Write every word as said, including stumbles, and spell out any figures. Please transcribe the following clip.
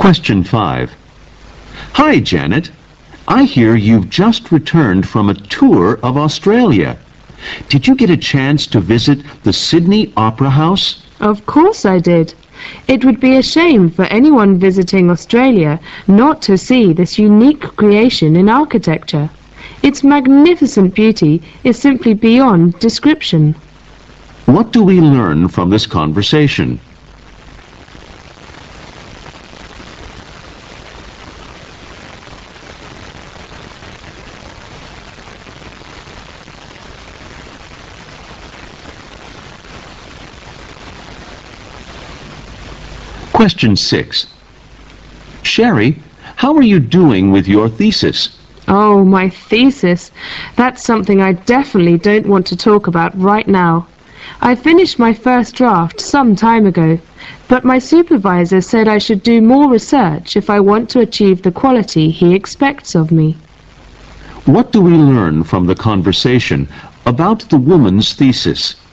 Question five. Hi, Janet. I hear you've just returned from a tour of Australia. Did you get a chance to visit the Sydney Opera House? Of course I did. It would be a shame for anyone visiting Australia not to see this unique creation in architecture. Its magnificent beauty is simply beyond description. What do we learn from this conversation? Question six. Sherry, how are you doing with your thesis? Oh, my thesis. That's something I definitely don't want to talk about right now. I finished my first draft some time ago, but my supervisor said I should do more research if I want to achieve the quality he expects of me. What do we learn from the conversation about the woman's thesis?